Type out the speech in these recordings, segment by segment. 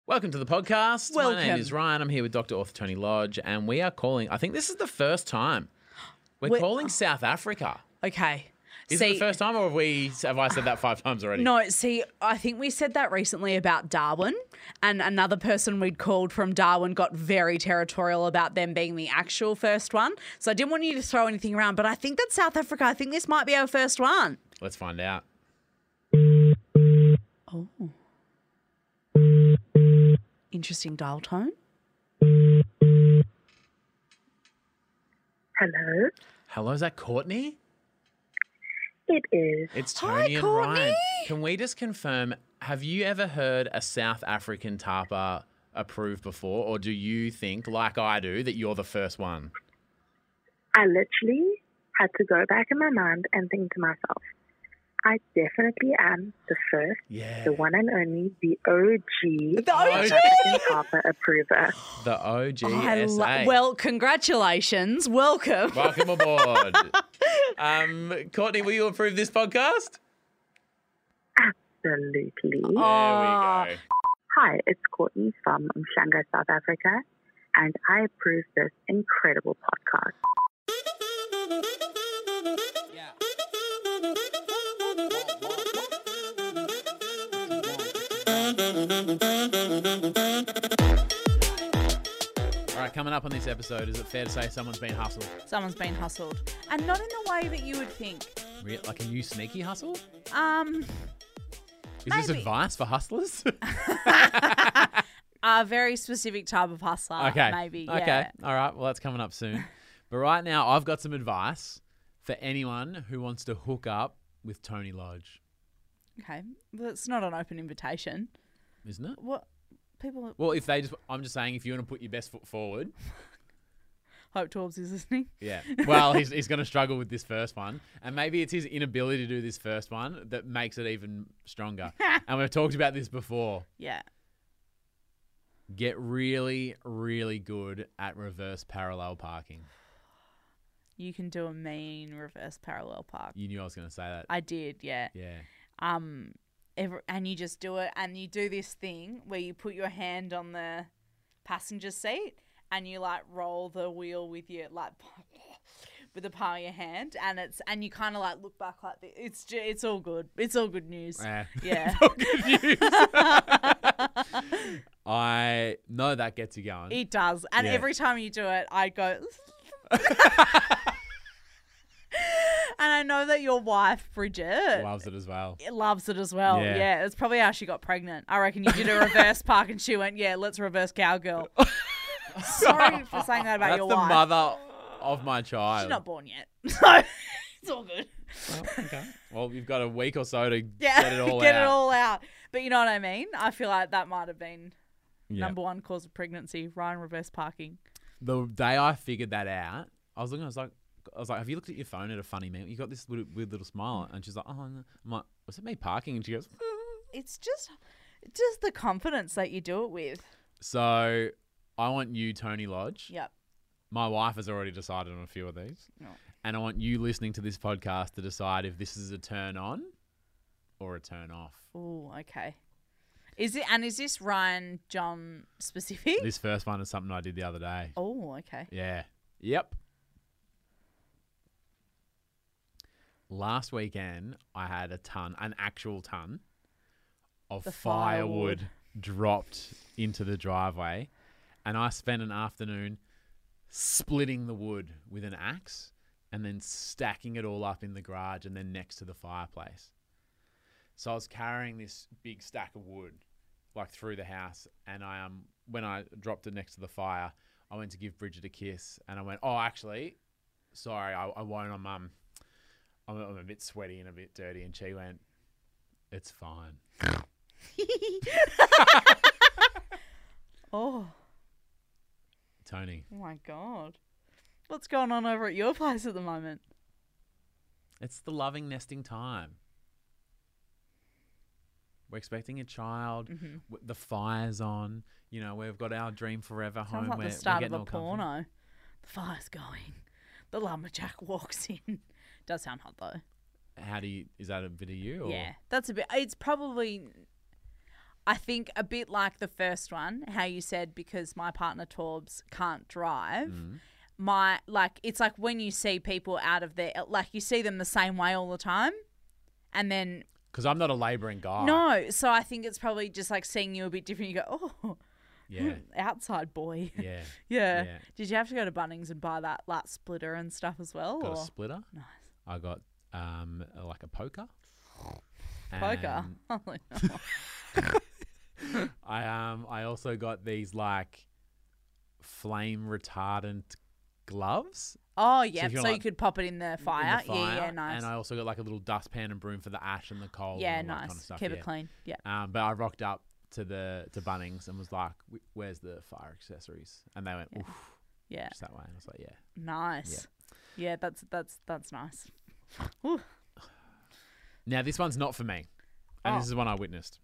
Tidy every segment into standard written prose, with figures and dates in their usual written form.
Welcome to the podcast. Welcome. My name is Ryan. I'm here with Dr. Author Tony Lodge, and we are calling, I think this is the first time, we're calling South Africa. Okay. Is it the first time, or have I said that 5 times already? No, I think we said that recently about Darwin, and another person we'd called from Darwin got very territorial about them being the actual first one. So I didn't want you to throw anything around, but I think that's South Africa. I think this might be our first one. Let's find out. Oh. Interesting dial tone. Hello, Hello, is that Courtney? it is. It's Hi, Tony and Courtney. Ryan. Can we just confirm, have you ever heard a South African tapa approved before, or do you think, like I do, that you're the first one? I literally had to go back in my mind and think to myself, I definitely am the first, Yeah. the one and only, the OG, The OG? South African Tapa approver. The OGSA. Well, congratulations. Welcome. Welcome aboard. Courtney, will you approve this podcast? Absolutely. There we go. Hi, it's Courtney from Umhlanga, South Africa, and I approve this incredible podcast. All right, coming up on this episode, is it fair to say someone's been hustled? Someone's been hustled. And not in the way that you would think. Like a new sneaky hustle? Is this Maybe. advice for hustlers? A very specific type of hustler, Okay. maybe. Yeah. Okay. All right. Well, that's coming up soon. But right now, I've got some advice for anyone who wants to hook up with Tony Lodge, Okay. Well, it's not an open invitation. isn't it? What people Well, I'm just saying, if you want to put your best foot forward, Hope Torbs is listening. yeah. Well, he's going to struggle with this first one, and maybe it's his inability to do this first one that makes it even stronger. And we've talked about this before. Yeah. Get really, really good at reverse parallel parking. You can do a mean reverse parallel park. You knew I was going to say that. I did, yeah. Yeah. And you just do it, and you do this thing where you put your hand on the passenger seat and you like roll the wheel with your like with the palm of your hand, and you kind of like look back like this. It's all good. It's all good news. Yeah. Good news. I know that gets you going. It does. And Yeah. every time you do it, I go. And I know that your wife, Bridget, Loves it as well. loves it as well. Yeah. Yeah. It's probably how she got pregnant. I reckon you did a reverse park and she went, yeah, let's reverse cowgirl. Sorry for saying that about That's your the wife. mother of my child. She's not born yet. So it's all good. Well, okay. Well, you've got a week or so to Yeah. get it all Get out. it all out. But you know what I mean? I feel like that might have been Yeah. number one cause of pregnancy, Ryan reverse parking. The day I figured that out, I was like, have you looked at your phone at a funny meme? You got this weird little smile, and she's like, oh, no. I'm like, was it me parking? And she goes, It's just the confidence that you do it with. so I want you, Tony Lodge. Yep. My wife has already decided on a few of these. Oh. And I want you listening to this podcast to decide if this is a turn on or a turn off. Oh, okay. Is this Ryan John specific? This first one is something I did the other day. Oh, okay. Yeah. Yep. Last weekend, I had an actual ton of The firewood firewood. dropped into the driveway. And I spent an afternoon splitting the wood with an axe and then stacking it all up in the garage and then next to the fireplace. So I was carrying this big stack of wood like through the house, and when I dropped it next to the fire, I went to give Bridget a kiss, and I went, oh, actually, sorry, I won't. I'm a bit sweaty and a bit dirty, and she went, it's fine. Oh Tony, my God. What's going on over at your place at the moment? it's the loving nesting time. We're expecting a child. The fire's on. You know, we've got our dream forever Sounds home. like We're the start getting of a all comfy. porno. The fire's going. The lumberjack walks in. Does sound hot though. Is that a bit of you? Or? Yeah, that's a bit. It's probably. I think a bit like the first one, how you said because my partner Torbs can't drive. It's like when you see people out of their, like you see them the same way all the time, and then Because I'm not a labouring guy. no, so I think it's probably just like seeing you a bit different. You go, oh, Yeah. outside boy. Yeah. Yeah. Yeah. Did you have to go to Bunnings and buy that splitter and stuff as well? Got or? a splitter. Nice. I got like a poker. Poker. And I also got these like flame retardant gloves. Oh, yeah. if you're So you like could pop it in the in fire. the Yeah, fire, nice. And I also got like a little dustpan and broom for the ash and the coal. Yeah, and all that nice. kind of stuff. Keep yeah. it clean. Yeah. But I rocked up to Bunnings and was like, "Where's the fire accessories?" And they went, "Oof, Yeah. just that way." And I was like, "Yeah." Nice. Yeah, that's nice. Ooh. Now this one's not for me, and Oh. this is one I witnessed.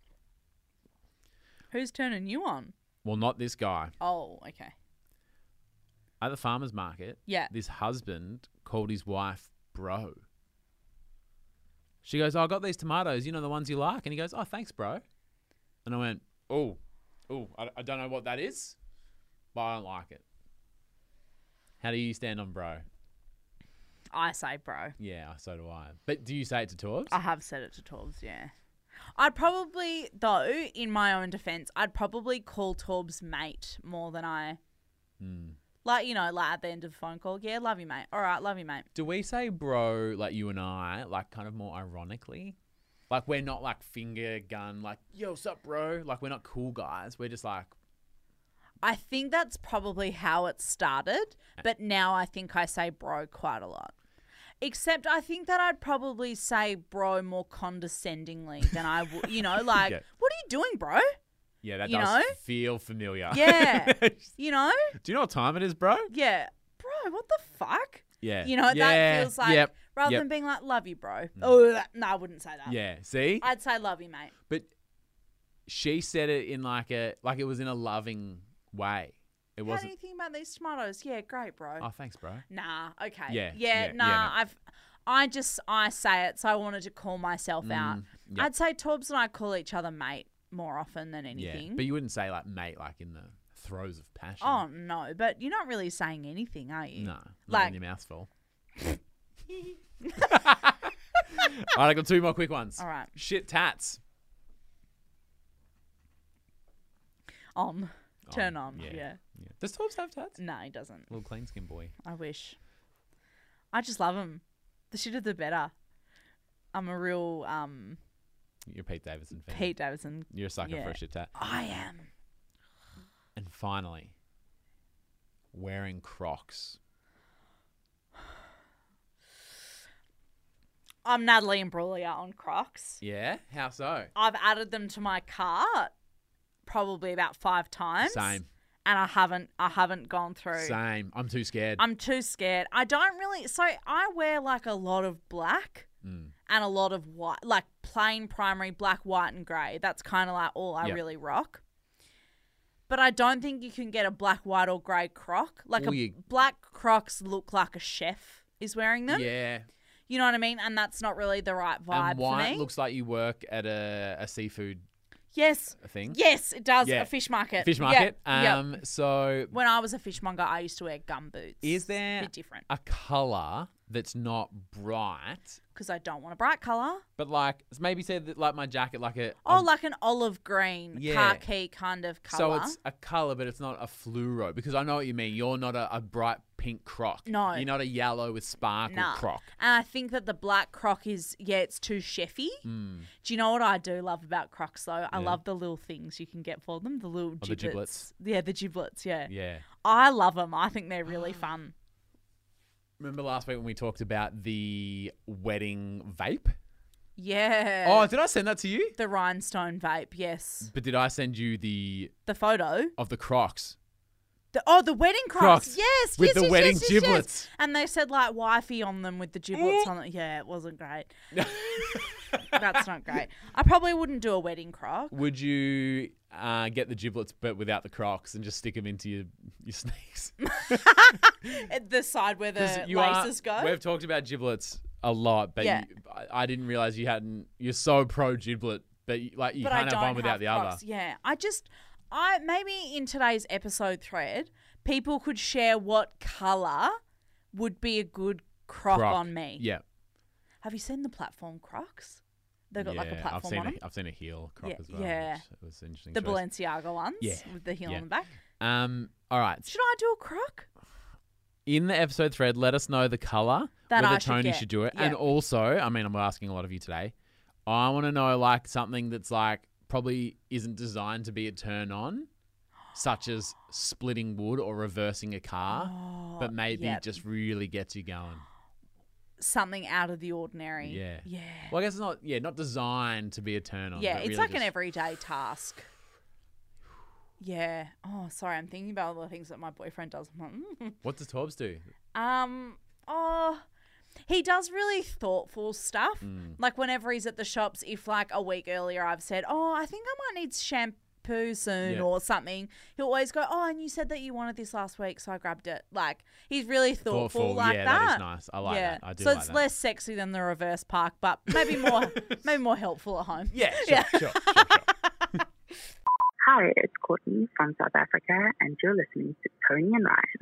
Who's turning you on? Well, not this guy. Oh, okay. At the farmer's market, Yeah. this husband called his wife bro. She goes, "Oh, I got these tomatoes, you know, the ones you like." And he goes, "Oh, thanks, bro." And I went, oh, I don't know what that is, but I don't like it. How do you stand on bro? I say bro. Yeah, so do I. But do you say it to Torbs? I have said it to Torbs, yeah. I'd probably, though, in my own defence, I'd probably call Torbs mate more than I... Like, you know, like at the end of the phone call, yeah, love you, mate. All right, love you, mate. Do we say bro, like you and I, like kind of more ironically? Like we're not like finger gun, like, yo, what's up, bro? Like we're not cool guys. We're just like, I think that's probably how it started, but now I think I say bro quite a lot. Except I think that I'd probably say bro more condescendingly than I would, you know, like, Yeah. what are you doing, bro? yeah, that You does know? feel familiar. Yeah. You know? Do you know what time it is, bro? Yeah. Bro, what the fuck? Yeah. You know, that feels like, Yep. rather Yep. than being like, love you, bro. Oh, no, I wouldn't say that. Yeah. See? I'd say love you, mate. But she said it in like it was in a loving way. It How do wasn't. you think about these tomatoes? Yeah, great, bro. Oh, thanks, bro. Nah, okay. Yeah, Yeah, yeah, nah, yeah, I say it, so I wanted to call myself out. yeah. I'd say Torbs and I call each other mate more often than Yeah. anything. But you wouldn't say like mate, like in the throes of passion. Oh, no, but you're not really saying anything, are you? no, not like- in your mouth's full. All right, I got two more quick ones. All right. Shit tats. Turn on. Yeah. Yeah. Does Torbs have tats? No, he doesn't. Little clean skin boy. I wish. I just love him. The shitter the better. I'm a real You're a Pete Davidson fan. Pete Davidson. You're a sucker for Yeah. a shit tat. I am. And finally, wearing Crocs. I'm Natalie Imbruglia on Crocs. Yeah? How so? I've added them to my cart probably about 5 times. Same. And I haven't gone through. Same. I'm too scared. I'm too scared. I don't really. So I wear like a lot of black and a lot of white, like plain primary black, white, and grey. That's kind of like all I Yep. really rock. But I don't think you can get a black, white, or grey Croc. Like Well, you- black Crocs look like a chef is wearing them. Yeah. You know what I mean? And that's not really the right vibe And white for me. looks like you work at a seafood yes. thing. Yes, it does. Yeah. A fish market. Fish Yep, market. yep. So When I was a fishmonger, I used to wear gum boots. is there a bit different a colour that's not bright, because I don't want a bright color. but like maybe say that like my jacket, like a Oh, like an olive green, Yeah. khaki kind of so color. it's a colour, but it's not a fluoro because I know what you mean. You're not a bright pink Croc. No. You're not a yellow with sparkle Nah. Croc. And I think that the black Croc is, it's too chefy. Mm. Do you know what I do love about Crocs though? I love the little things you can get for them, the little giblets. the giblets. Yeah, the giblets. Yeah. Yeah. I love them. I think they're really fun. Remember last week when we talked about the wedding vape? Yeah. Oh, did I send that to you? The rhinestone vape. Yes. But did I send you the The photo. of the Crocs? The wedding Crocs. Crocs Yes. with yes, the yes, wedding yes, yes, yes. giblets. And they said like wifey on them with the giblets on it. Yeah, it wasn't great. That's not great. I probably wouldn't do a wedding Croc. Would you get the giblets but without the Crocs and just stick them into your sneaks? At the side where the 'Cause laces go. We've talked about giblets a lot, but Yeah. I didn't realize you're so pro giblet But like you but I can't don't have one without have the Crocs. other. Yeah, I maybe in today's episode thread, people could share what color would be a good Croc on me. Yeah. Have you seen the platform Crocs? They've got like a platform on them. I've seen a heel Croc as well. Yeah. Which it was an interesting. The choice. Balenciaga ones with the heel on the back. All right. Should I do a Croc? In the episode thread, let us know the colour That whether I should Tony get. should do it. Yeah. And also, I mean, I'm asking a lot of you today. I want to know like something that's like probably isn't designed to be a turn on, such as splitting wood or reversing a car, but maybe just really gets you going. Something out of the ordinary. Yeah. Yeah. Well, I guess it's not designed to be a turn on. Yeah, but it's really like an just- everyday task. Yeah. Oh, sorry. I'm thinking about all the things that my boyfriend does. What does Torbs do? Oh, he does really thoughtful stuff. Like whenever he's at the shops, if like a week earlier I've said, oh, I think I might need shampoo soon or something, he'll always go, oh, and you said that you wanted this last week, so I grabbed it. Like he's really thoughtful like yeah, that. that is nice. I like that. I do so like it's that. less sexy than the reverse park, but maybe more helpful at home. Yeah, sure. Hi, it's Courtney from South Africa, and you're listening to Tony and Ryan.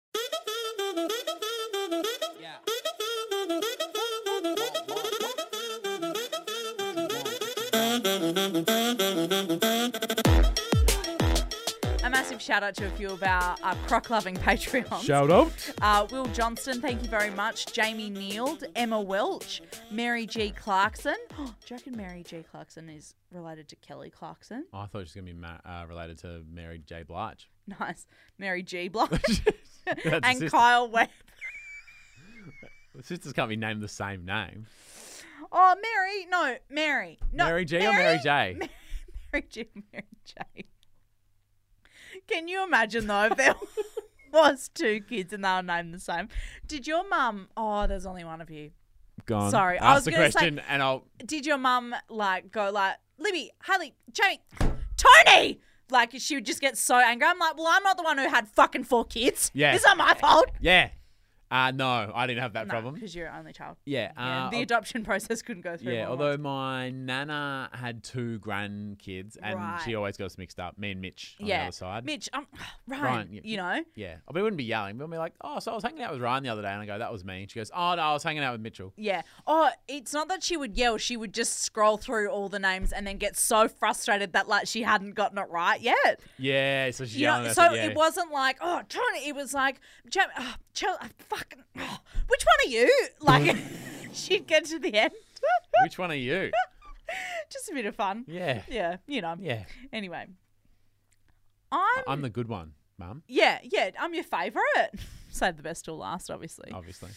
A massive shout out to a few of our croc-loving Patreons. Shout out. Will Johnston, thank you very much. Jamie Neild, Emma Welch, Mary G. Clarkson. Do you reckon Mary G. Clarkson is related to Kelly Clarkson? Oh, I thought it was going to be related to Mary J. Blige. Nice. Mary G. Blige. That's a and sister. Kyle Webb. The sisters can't be named the same name. Oh, Mary. No, Mary. No, Mary G or Mary J? Mary G. Mary J. Can you imagine, though, if there was two kids and they were named the same? Did your mum... Oh, there's only one of you. Go on. Sorry, I Ask was the gonna say- question and I'll... Did your mum, like, go like, Libby, Haley, Jamie, Tony! Like, she would just get so angry. I'm like, well, I'm not the one who had fucking 4 kids. Yeah. It's not my fault. Yeah. No, I didn't have that problem. Because you're an only child. Yeah. Yeah, the adoption process couldn't go through. Yeah, more although once. my nana had 2 grandkids and Right. she always got us mixed up, me and Mitch on the Yeah. other side. Mitch, Ryan, Ryan, yeah. you know? Yeah. We wouldn't be yelling. We'd be like, oh, so I was hanging out with Ryan the other day. And I go, that was me. And she goes, oh, no, I was hanging out with Mitchell. Yeah. Oh, it's not that she would yell. She would just scroll through all the names and then get so frustrated that, like, she hadn't gotten it right yet. Yeah, so she's You yelling know, at so us, yeah. it wasn't like, oh, Tony. It was like, fucking, which one are you? Like, she'd get to the end. Which one are you? Just a bit of fun. Yeah. Yeah, you know. Yeah. Anyway, I'm the good one, Mum, yeah, I'm your favourite. Save the best till last, obviously. obviously.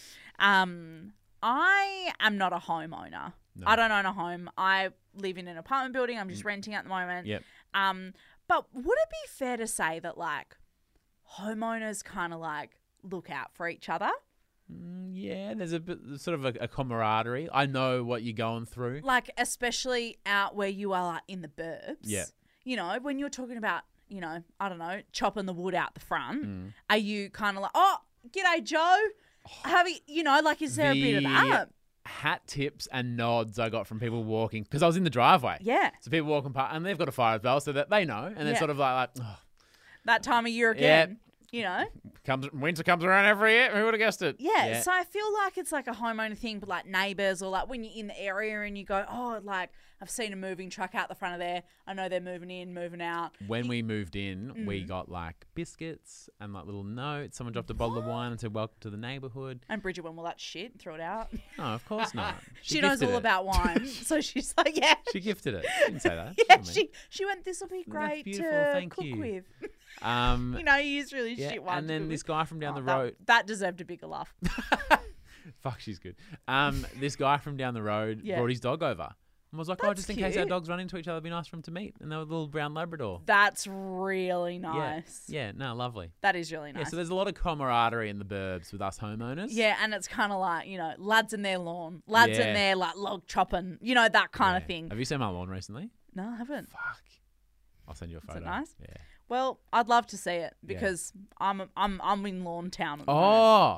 I am not a homeowner. No. I don't own a home. I live in an apartment building. I'm just renting at the moment. Yep. But would it be fair to say that, like, homeowners kind of, like, look out for each other? Yeah, there's a bit, sort of a camaraderie. I know what you're going through. Like, especially out where you are, like, in the burbs. Yeah. You know, when you're talking about, you know, I don't know, chopping the wood out the front, Mm. are you kind of like, oh, g'day, Joe? Have you know, like, is there a bit of that? Hat tips and nods I got from people walking because I was in the driveway. Yeah. So people walking past and they've got a fire as well, so that they know, and they're Yeah. sort of like oh, That time of year again, you know? winter comes around every year. Who would have guessed it? Yeah, so I feel like it's like a homeowner thing, but like neighbours or like when you're in the area and you go, oh, like I've seen a moving truck out the front of there. I know they're moving in, moving out. When we moved in, we got like biscuits and like little notes. Someone dropped a bottle of wine and said, "Welcome to the neighbourhood." And Bridget went, well, that's shit. Throw it out. No, of course not. She knows gifted all it. about wine. So she's like, yeah. She gifted it. She didn't say that. Yeah, She told me. she went, this will be That's great beautiful, to thank cook you. with. Um, You know, you use really yeah, shit wine. and to then cook this with. guy from down the that- road. That deserved a bigger laugh. Fuck, she's good. This guy from down the road Yeah. brought his dog over and was like, "Oh, That's just in case our cute. dogs run into each other, it'd be nice for them to meet." And they were a little brown Labrador. That's really nice. Yeah, no, lovely. That is really Yeah, nice. so there's a lot of camaraderie in the burbs with us homeowners. Yeah, and it's kind of like, you know, lads in their lawn, lads Yeah. in their like log chopping, you know, that kind of Yeah. thing. Have you seen my lawn recently? No, I haven't. Fuck. I'll send you a photo. it nice? Yeah. Well, I'd love to see it because I'm in Lawn Town. At the moment. Oh,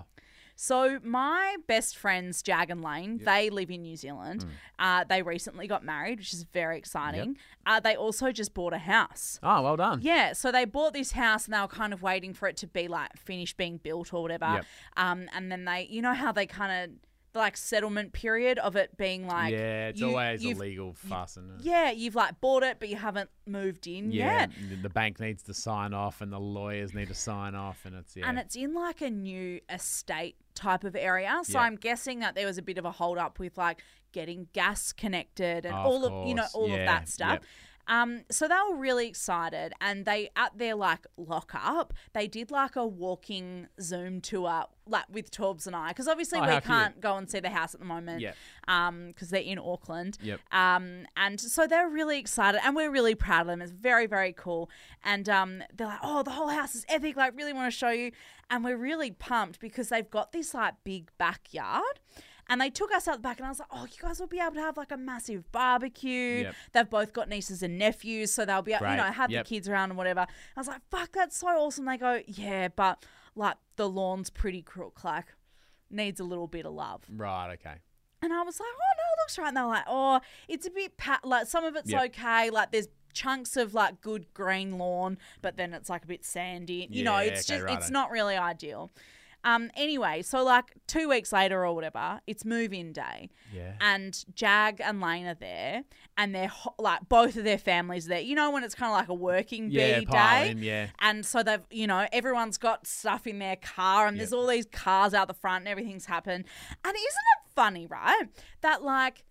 So my best friends, Jag and Lane, they live in New Zealand. They recently got married, which is very exciting. They also just bought a house. Oh, well done. Yeah, so they bought this house and they were kind of waiting for it to be like finished being built or whatever. Yep. And then they, you know how they kind of like settlement period of it being like Yeah, it's always a legal fuss. And you've like bought it but you haven't moved in yet. the bank needs to sign off and the lawyers need to sign off, and it's And it's in like a new estate type of area. So Yeah. I'm guessing that there was a bit of a hold up with like getting gas connected and Of all of course. of that stuff. Yep. So they were really excited, and they at their like lockup, they did like a walking Zoom tour like with Torbs and I, because obviously Oh, we how cute. can't go and see the house at the moment, Yep. because they're in Auckland. Yep. And so they're really excited, and we're really proud of them. It's very, very cool. And they're like, oh, the whole house is epic. Like, really want to show you. And we're really pumped because they've got this like big backyard. And they took us out the back, and I was like, oh, you guys will be able to have like a massive barbecue. Yep. They've both got nieces and nephews, so they'll be able, Great. have Yep. the kids around and whatever. I was like, fuck, that's so awesome. They go, yeah, but like the lawn's pretty crook, like needs a little bit of love. Right, okay. And I was like, oh, no, it looks right. And they're like, oh, it's a bit, like some of it's Yep. okay. Like there's chunks of like good green lawn, but then it's like a bit sandy. You know, Yeah, it's okay, just, righto. it's not really ideal. Anyway, so like 2 weeks later or whatever, it's move-in day. Yeah. And Jag and Lane are there, and they're like both of their families there. You know when it's kind of like a working bee pile day? in, yeah. And so they've, everyone's got stuff in their car, and there's all these cars out the front, and everything's happened. And isn't it funny, right? That like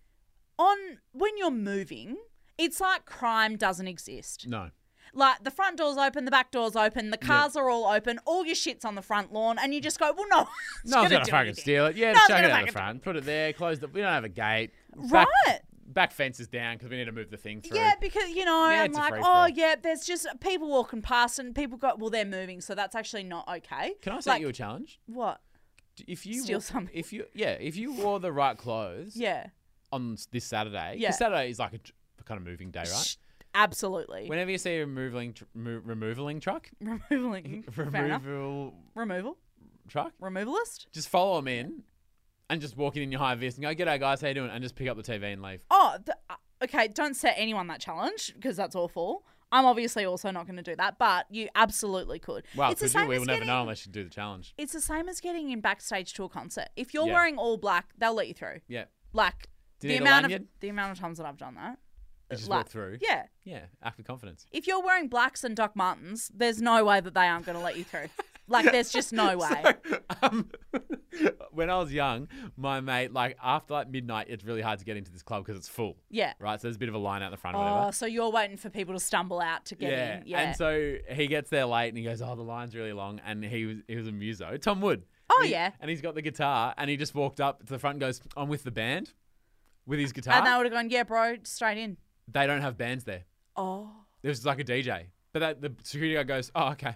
when you're moving, it's like crime doesn't exist. No. Like the front door's open, the back door's open, the cars are all open, all your shit's on the front lawn, and you just go, well, no, No one's going to fucking steal it. Yeah, just chuck it out the front. Put it there, close the... We don't have a gate. Right. Back fences down because we need to move the thing through. Yeah, because, I'm it's a like, free-for-all. there's just people walking past and people go, well, they're moving, so that's actually not okay. Can I set you a challenge? What? If you Steal something. If you wore the right clothes Yeah. on this Saturday, Yeah. because Saturday is like a kind of moving day, right? Absolutely. Whenever you see a removaling truck, Removal. truck, Removalist? just follow them in and just walk in your high vis and go, "G'day guys, how you doing?" and just pick up the TV and leave. Oh, okay. Don't set anyone that challenge because that's awful. I'm obviously also not going to do that, but you absolutely could. Well, It's the because same we as will never getting- know unless you do the challenge. It's the same as getting in backstage to a concert. If you're Yeah. wearing all black, they'll let you through. Yeah. Like Do you the need a amount lanyard? of times that I've done that. You just like- walk through. Yeah. Yeah, act with confidence. If you're wearing blacks and Doc Martens, there's no way that they aren't going to let you through. Like, there's just no way. When I was young, my mate, like after like midnight, it's really hard to get into this club because it's full. Yeah. Right, so there's a bit of a line out the front or whatever. Oh, so you're waiting for people to stumble out to get in. Yeah. And so he gets there late and he goes, "Oh, the line's really long." And he was a muso, Tom Wood. Oh, And he- yeah. And he's got the guitar and he just walked up to the front and goes, "I'm with the band," with his guitar. And they would have gone, yeah, bro, straight in. They don't have bands there. Oh. There was like a DJ, but the security guard goes, "Oh, okay."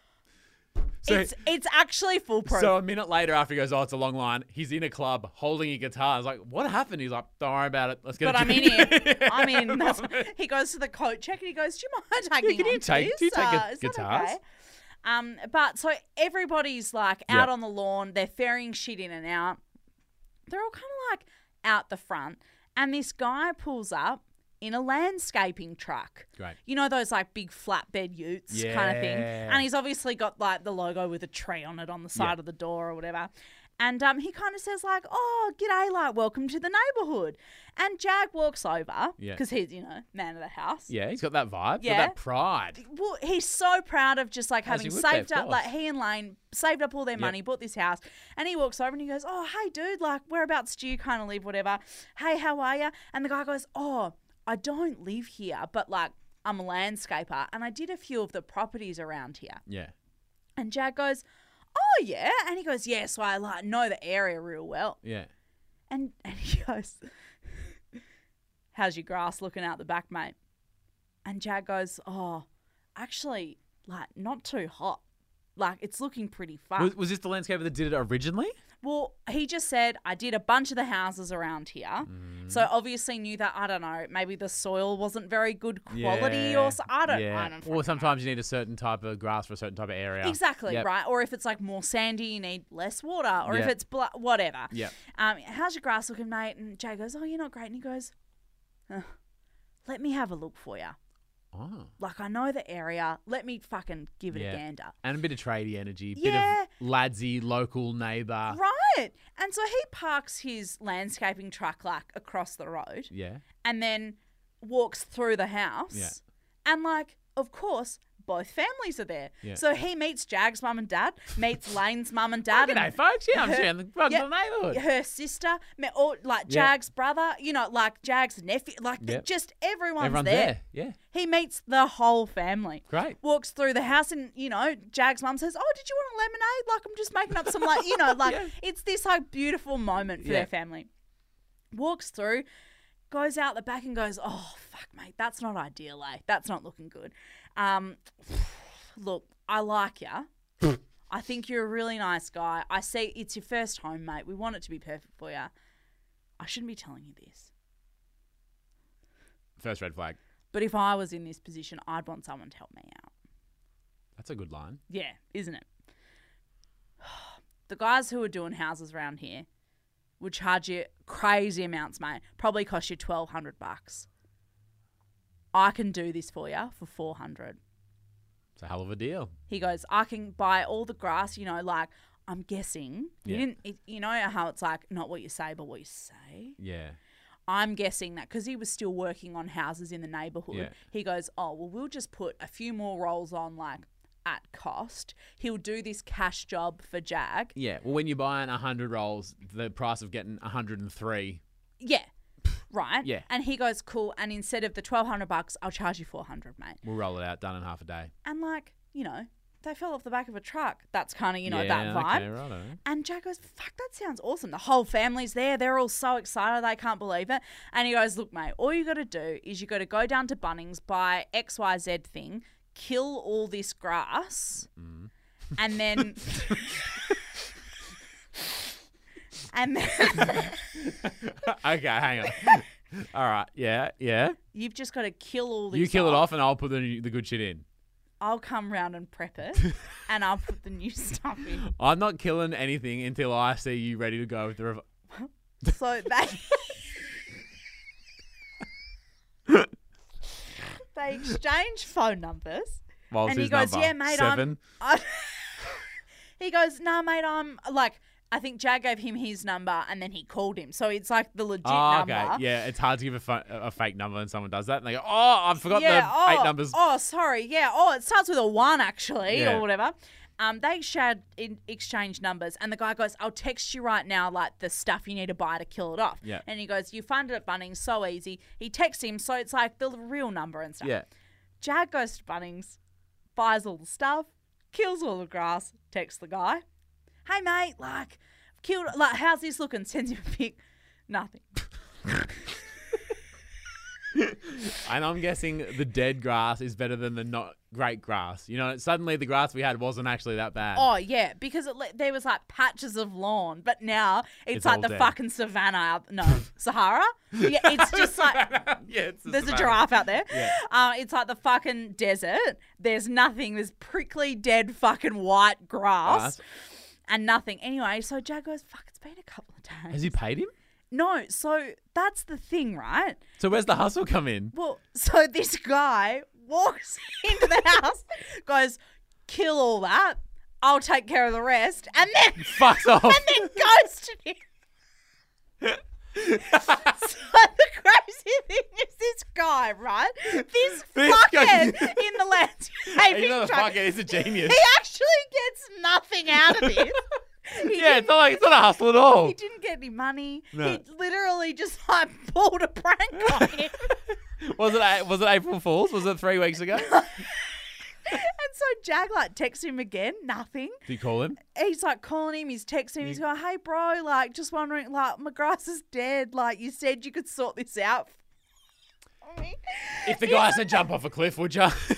So It's actually foolproof. So a minute later, after he goes, "Oh, it's a long line," he's in a club holding a guitar. I was like, "What happened?" He's like, "Don't worry about it. Let's get but a I'm in drink." here. I'm in. He goes to the coat check and he goes, "Do you mind taking can you on to take- this? do you take Is that guitars?" okay?" But so everybody's like out Yeah. on the lawn. They're ferrying shit in and out. They're all kind of like out the front, and this guy pulls up in a landscaping truck. Great. You know those like big flatbed utes kind of thing. Yeah. And he's obviously got like the logo with a tree on it on the side of the door or whatever. And he kind of says like, "Oh, g'day, like welcome to the neighbourhood." And Jag walks over Yeah. because he's, man of the house. Yeah, he's got that vibe. Yeah. Got that pride. Well, he's so proud of just like As having he would be, saved of up, like course. he and Lane saved up all their Yep. money, bought this house, and he walks over and he goes, "Oh, hey, dude, like whereabouts do you kind of live, whatever? Hey, how are you?" And the guy goes, "Oh, I don't live here, but like I'm a landscaper and I did a few of the properties around here." Yeah. And Jag goes, "Oh, yeah." And he goes, "Yeah, so I like know the area real well." Yeah. And he goes, "How's your grass looking out the back, mate?" And Jag goes, "Oh, actually, like not too hot. Like it's looking pretty fun." Was this the landscaper that did it originally? Well, he just said, I did a bunch of the houses around here. So obviously knew that, I don't know, maybe the soil wasn't very good quality or so. I don't Or fucking sometimes you need a certain type of grass for a certain type of area. Exactly, Yep. right? Or if it's like more sandy, you need less water. Or if Yep. it's whatever. Yep. How's your grass looking, mate? And Jay goes, oh, you're not great. And he goes, let me have a look for you. Oh. Like, I know the area. Let me fucking give it a gander. And a bit of tradie energy. Yeah. Bit of ladsy, local neighbour. Right. And so he parks his landscaping truck like across the road Yeah. and then walks through the house. Yeah. And like, of course, both families are there. Yeah. So he meets Jag's mum and dad, meets Lane's mum and dad. G'day, and folks. Yeah, I'm her- sharing the rug yeah, of the neighbourhood. her sister, or like Yeah. Jag's brother, you know, like Jag's nephew, like Yep. just everyone's Everyone's there. Yeah. He meets the whole family. Great. Walks through the house and, you know, Jag's mum says, oh, did you want a lemonade? Like, I'm just making up some, like, you know, like, Yeah. it's this, like, beautiful moment for Yeah. their family. Walks through, goes out the back and goes, oh, fuck, mate, that's not ideal, eh? That's not looking good. Look, I like you. I think you're a really nice guy. I see it's your first home, mate. We want it to be perfect for you. I shouldn't be telling you this. First red flag. But if I was in this position, I'd want someone to help me out. That's a good line. Yeah, isn't it? The guys who are doing houses around here would charge you crazy amounts, mate. Probably cost you $1,200. I can do this for you for $400. It's a hell of a deal. He goes, I can buy all the grass, you know, like, I'm guessing. Yeah. You know how it's like, not what you say, but what you say? Yeah. I'm guessing that because he was still working on houses in the neighbourhood, Yeah. he goes, oh, well, we'll just put a few more rolls on, like, at cost. He'll do this cash job for Jag. Yeah. Well, when you're buying 100 rolls, the price of getting 103. Yeah. Right? Yeah. And he goes, cool. And instead of the $1,200, I'll charge you $400, mate. We'll roll it out, done in half a day. And, like, you know, they fell off the back of a truck. That's kind of, you know, yeah, that vibe. Okay, righto. And Jack goes, fuck, that sounds awesome. The whole family's there. They're all so excited. They can't believe it. And he goes, look, mate, all you got to do is you got to go down to Bunnings, buy XYZ thing, kill all this grass, and then... and then... Okay, hang on. All right. Yeah, yeah. You've just got to kill all this You kill it off and I'll put the good shit in. I'll come round and prep it, and I'll put the new stuff in. I'm not killing anything until I see you ready to go with the... So they exchange phone numbers. Well, And his he goes, number? yeah, mate, 7? He goes, nah, mate, I'm like, I think Jag gave him his number and then he called him. So it's like the legit number. Okay. Yeah, it's hard to give a fake number when someone does that. And they go, oh, I forgot Yeah, the 8 numbers. Oh, sorry. Yeah. Oh, it starts with a 1 actually, Yeah. or whatever. They exchange numbers, and the guy goes, I'll text you right now, like, the stuff you need to buy to kill it off. Yeah. And he goes, you find it at Bunnings, so easy. He texts him, so it's like the real number and stuff. Yeah. Jag goes to Bunnings, buys all the stuff, kills all the grass, texts the guy. Hey, mate, like, killed, like, how's this looking? Sends him a pic. Nothing. And I'm guessing the dead grass is better than the not great grass. You know, suddenly the grass we had wasn't actually that bad. Oh, yeah, because there was, like, patches of lawn, but now it's like all the dead. fucking savannah out. No, Sahara? Yeah, it's just like... Yeah, it's There's a savannah. giraffe out there. Yeah. It's like the fucking desert. There's nothing. There's prickly, dead fucking white grass and nothing. Anyway, so Jag goes, fuck, it's been a couple of days. Has he paid him? No, so that's the thing, right? So where's the hustle come in? Well, so this guy walks into the house, goes, kill all that. I'll take care of the rest. And then Fucks off. and then ghosted him. So the crazy thing is this guy, right? This guy- fuckhead in the landscaping He's not a truck, fuckhead, he's a genius. he actually gets nothing out of this. Yeah, it's not a hustle at all. He didn't get any money. No. He literally just like pulled a prank on him. Was it April Fool's? Was it 3 weeks ago? And so Jag like texts him again, nothing. Did you call him? He's like calling him, he's texting him, he's going, hey bro, like just wondering, like my grass is dead, like you said you could sort this out for me. If the guy said jump off a cliff, would you? But like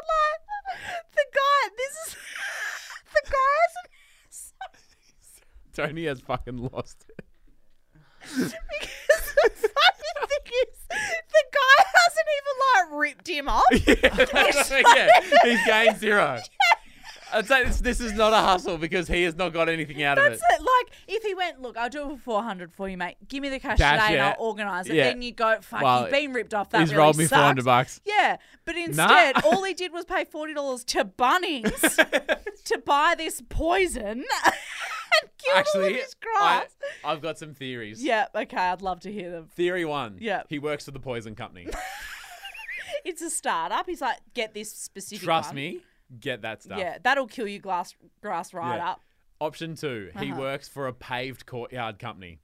the guy, the guy hasn't. Tony has fucking lost it. Because the funny thing is, the guy hasn't even like ripped him off. He's gained 0. I'd say this is not a hustle because he has not got anything out of it. That's it. Like, if he went, look, I'll do it for 400 for you, mate. Give me the cash Cash, today and yeah. I'll organise it. Yeah. Then you go, fuck, Well, you've been ripped off. That He's really rolled me sucks. $400. Yeah, but instead, all he did was pay $40 to Bunnings to buy this poison and kill all of Actually, his grass. I've got some theories. Yeah, okay, I'd love to hear them. Theory 1. Yeah. He works for the poison company. It's a startup. He's like, get this specific Trust one. me, get that stuff. Yeah, that'll kill you grass right Yeah. up. Option 2, he works for a paved courtyard company.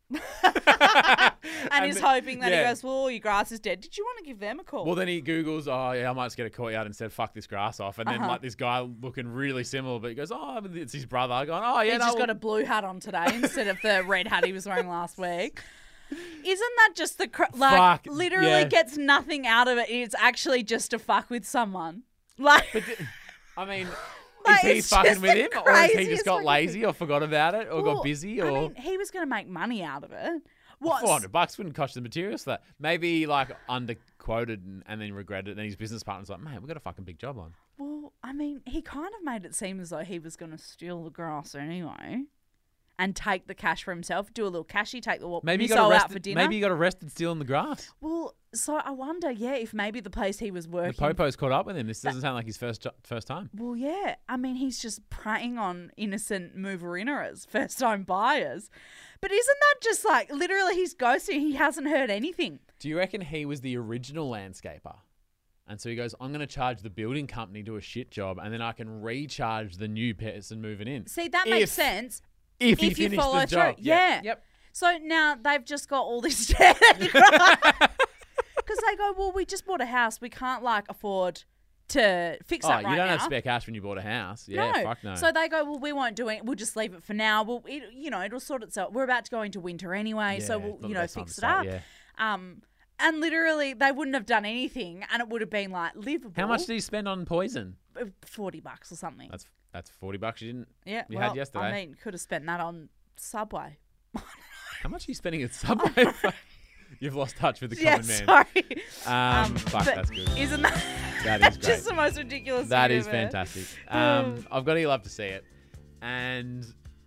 And he's hoping that yeah. he goes, well, your grass is dead. Did you want to give them a call? Well, then he Googles, oh, yeah, I might just get a courtyard instead, fuck this grass off. And then, like, this guy looking really similar, but he goes, oh, it's his brother. Going, oh, yeah, He's just got a blue hat on today instead of the red hat he was wearing last week. Isn't that just the Fuck, literally yeah. gets nothing out of it? It's actually just to fuck with someone. Like, I mean, Like, is he it's fucking just with the him? Or has he craziest just got fucking lazy or forgot about it or well, got busy? Or I mean, he was going to make money out of it. What? $400 wouldn't cost the materials for that. Maybe he, like, underquoted and then regretted it. And then his business partner's like, mate, we've got a fucking big job on. Well, I mean, he kind of made it seem as though he was going to steal the grass anyway and take the cash for himself, do a little cashy, take the Maybe he missile got out for arrested. dinner. Maybe he got arrested stealing the grass. Well, so I wonder, if maybe the place he was The working. Popo's caught up with him. This doesn't sound like his first time. Well, yeah. I mean, he's just preying on innocent mover-inners, first-time buyers. But isn't that just like, literally he's ghosting, he hasn't heard anything. Do you reckon he was the original landscaper? And so he goes, I'm going to charge the building company to do a shit job and then I can recharge the new person moving in. See, that makes sense If he if you finished follow the through. job. Yeah. Yep. So now they've just got all this debt. Because they go, well, we just bought a house. We can't, like, afford to fix that right now. You don't have spare cash when you bought a house. Yeah, No. fuck no. So they go, well, we won't do it. We'll just leave it for now. Well, it'll sort itself. We're about to go into winter anyway, so Yeah, we'll, not the best time fix to it up. start, yeah. And literally, they wouldn't have done anything, and it would have been like livable. How much did he spend on poison? $40 or something. That's $40 you didn't. Yeah, you well, had yesterday. I mean, could have spent that on Subway. How much are you spending at Subway? You've lost touch with the Yeah, common man. sorry. Fuck, but that's good. Isn't that? That is that's great. just the most ridiculous. That thing is ever. fantastic. I've got to love to see it. And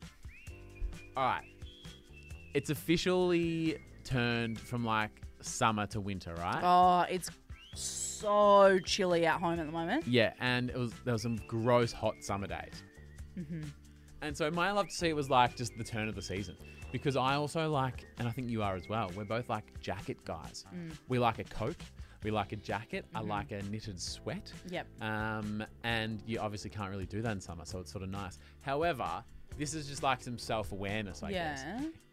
all right, it's officially turned from like summer to winter, right? Oh, it's so chilly at home at the moment. Yeah, and there was some gross hot summer days. Mm-hmm. And so my love to see it was like just the turn of the season. Because I also like, and I think you are as well, we're both like jacket guys. We like a coat. We like a jacket. I like a knitted sweat. Yep. And you obviously can't really do that in summer, so it's sort of nice. However, this is just like some self-awareness, I guess.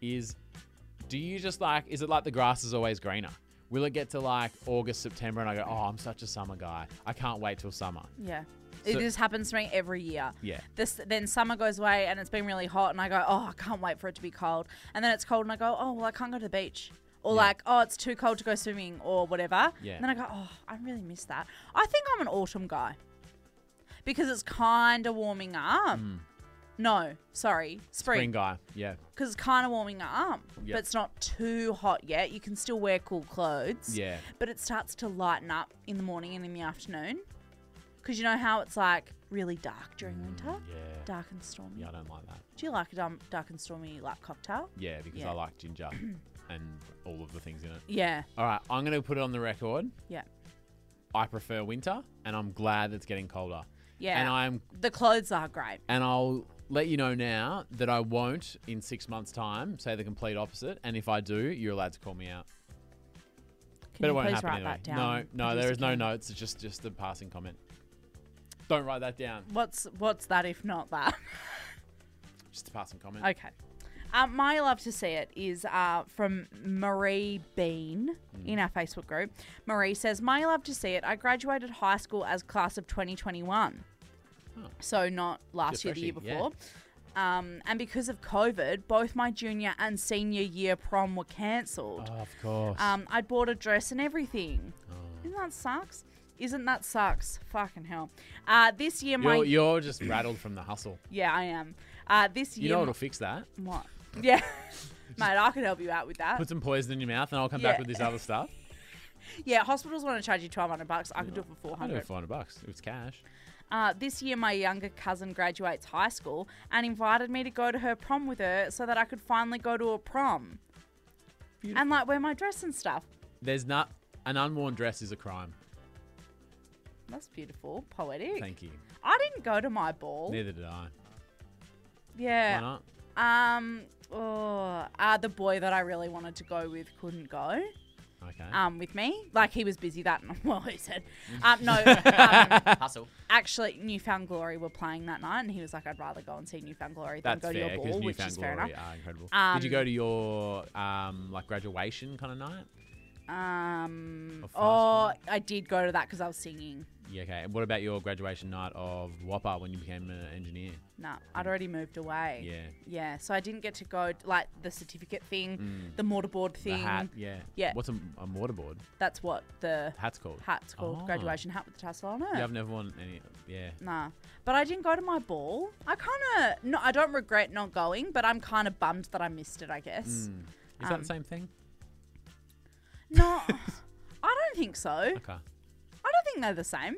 Do you just like, is it like the grass is always greener? Will it get to like August, September, and I go, oh, I'm such a summer guy. I can't wait till summer. Yeah. So- It just happens to me every year. Yeah. Then summer goes away and it's been really hot and I go, oh, I can't wait for it to be cold. And then it's cold and I go, oh, well, I can't go to the beach. Or like, oh, it's too cold to go swimming or whatever. Yeah. And then I go, oh, I really miss that. I think I'm an autumn guy because it's kind of warming up. No, sorry, Spring guy, yeah. because it's kind of warming up, Yep. but it's not too hot yet. You can still wear cool clothes. Yeah. But it starts to lighten up in the morning and in the afternoon. Because you know how it's like really dark during winter? Yeah. Dark and stormy. Yeah, I don't like that. Do you like a dark and stormy like cocktail? Yeah, because Yeah. I like ginger and all of the things in it. Yeah. All right, I'm going to put it on the record. Yeah. I prefer winter, and I'm glad it's getting colder. Yeah. And the clothes are great. I'll let you know now that I won't, in 6 months' time, say the complete opposite. And if I do, you're allowed to call me out. Can But it you won't please happen write anyway. that down? No, there Producer is no Kim? notes. It's just a passing comment. Don't write that down. What's that if not that? Just a passing comment. Okay. My love to see it is from Marie Bean in our Facebook group. Marie says, my love to see it. I graduated high school as class of 2021. Oh. So not last year, the year Refreshing, yeah. before. And because of COVID, both my junior and senior year prom were cancelled. Oh, of course. I bought a dress and everything. Oh. Isn't that sucks? Fucking hell. This year, You're just rattled from the hustle. yeah, I am. This year, You know what'll fix that? what? Yeah. Mate, I could help you out with that. Put some poison in your mouth, and I'll come Yeah. back with this other stuff. Yeah, hospitals want to charge you $1,200. I could do it for I'll do it $400. for $400 if it's cash. This year, my younger cousin graduates high school and invited me to go to her prom with her so that I could finally go to a prom Beautiful. and like wear my dress and stuff. There's not an unworn dress is a crime. That's beautiful, poetic. Thank you. I didn't go to my ball. Neither did I. Why Yeah. not? The boy that I really wanted to go with couldn't go. Okay. With me, like he was busy that. Well, he said, Hustle. actually, Newfound Glory were playing that night, and he was like, "I'd rather go and see Newfound Glory than That's go to fair your because ball," which Newfound is fair Glory enough. are incredible. Did you go to your like graduation kind of night? Of high I did go to that because I was singing. Yeah. Okay. And what about your graduation night of Whopper when you became an engineer? Nah, I'd already moved away. Yeah. Yeah, so I didn't get to go like the certificate thing, the mortarboard The thing. hat. Yeah. Yeah. What's a mortarboard? That's what the Hat's called. hat's called. Oh. Graduation hat with the tassel on it. Yeah, I've never worn any. Yeah. Nah, but I didn't go to my ball. I kind of no, I don't regret not going, but I'm kind of bummed that I missed it. I guess. Is that the same thing? No, I don't think so. Okay. I don't think they're the same.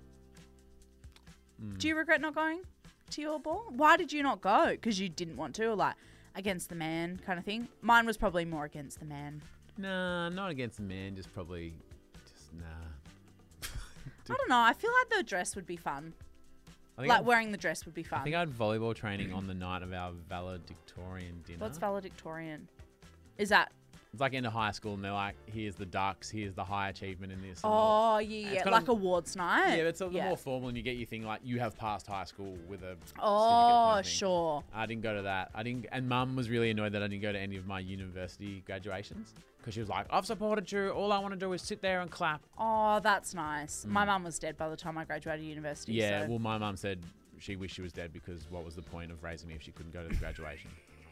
Do you regret not going to your ball? Why did you not go? Because you didn't want to, or like against the man kind of thing? Mine was probably more against the man. Nah, not against the man. Just probably, nah. I don't know. I feel like the dress would be fun. I think Like I'd- wearing the dress would be I fun. think I had volleyball training on the night of our valedictorian dinner. What's valedictorian? Is that? It's like into high school, and they're like, "Here's the ducks. Here's the high achievement in this." and all. Oh yeah, It's yeah, kind like of- awards night. Yeah, it's a little more formal, and you get your thing like you have passed high school with a certificate Oh kind of thing. sure. I didn't go to that. I didn't, and Mum was really annoyed that I didn't go to any of my university graduations because she was like, "I've supported you. All I want to do is sit there and clap." Oh, that's nice. My mum was dead by the time I graduated university. Yeah. so. Well, my mum said she wished she was dead because what was the point of raising me if she couldn't go to the graduation?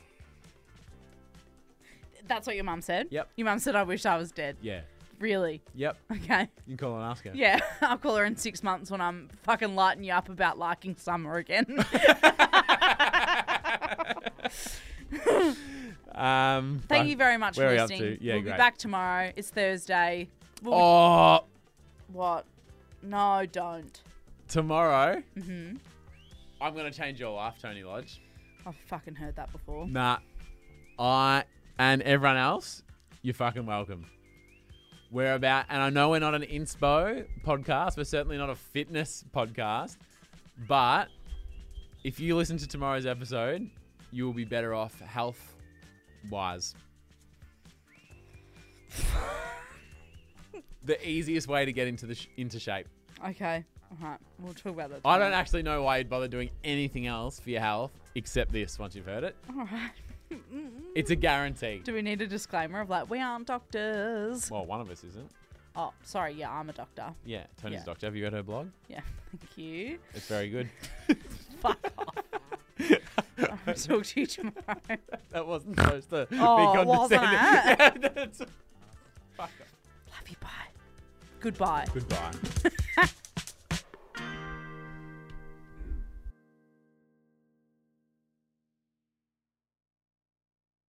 That's what your mum said? Yep. Your mum said, I wish I was dead. Yeah. Really? Yep. Okay. You can call and ask her. Yeah. I'll call her in 6 months when I'm fucking lighting you up about liking summer again. Thank you very much for where are we up listening. to? Yeah, we'll be great. back tomorrow. It's Thursday. We'll be- Oh, What? No, don't. tomorrow. I'm gonna change your life, Tony Lodge. I've fucking heard that before. Nah, I and everyone else, you're fucking welcome. We're about, and I know we're not an inspo podcast. We're certainly not a fitness podcast. But if you listen to tomorrow's episode, you will be better off health-wise. The easiest way to get into shape. Okay. All right. We'll talk about that. I don't tomorrow. actually know why you'd bother doing anything else for your health except this once you've heard it. All right. It's a guarantee. Do we need a disclaimer of like, we aren't doctors? Well, one of us isn't. Oh, sorry. Yeah, I'm a doctor. Yeah, Tony's Yeah. doctor. Have you read her blog? Yeah. Thank you. It's very good. Fuck off. I'll talk to you tomorrow. That wasn't supposed to Oh, be wasn't condescending. it? Fuck off. Love you. Bye. Goodbye. Goodbye.